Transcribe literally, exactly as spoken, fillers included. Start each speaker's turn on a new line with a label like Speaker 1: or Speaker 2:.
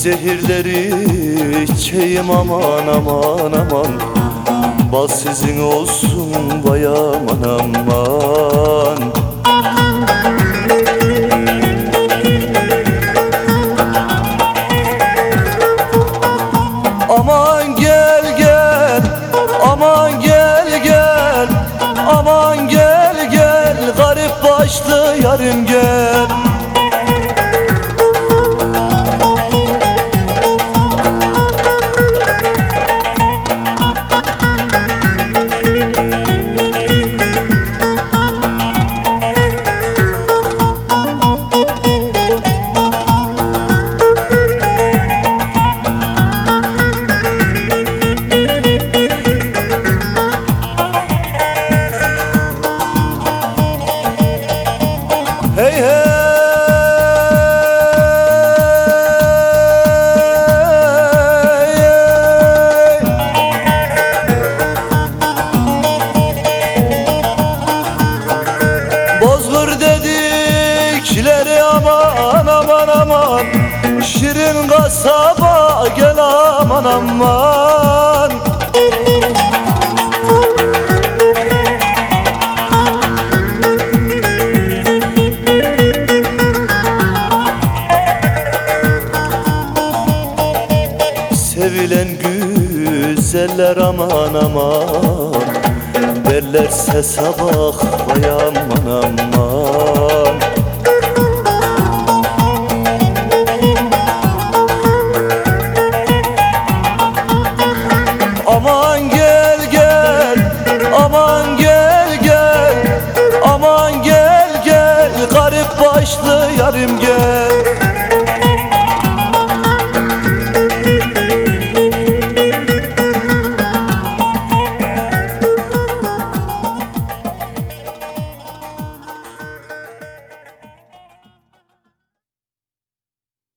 Speaker 1: zehirleri içeyim aman aman aman. Bal sizin olsun vay aman aman. Aman gel gel, aman gel gel, aman gel gel, garip başlı yarım gel. Hey hey, hey. Bozgur dedikleri aman aman aman. Şirin kasaba gel aman aman. Sevilen güzeller aman aman, derlerse sabah vay aman aman. Aman gel gel, aman gel gel, aman gel gel, garip başlı yarim gel.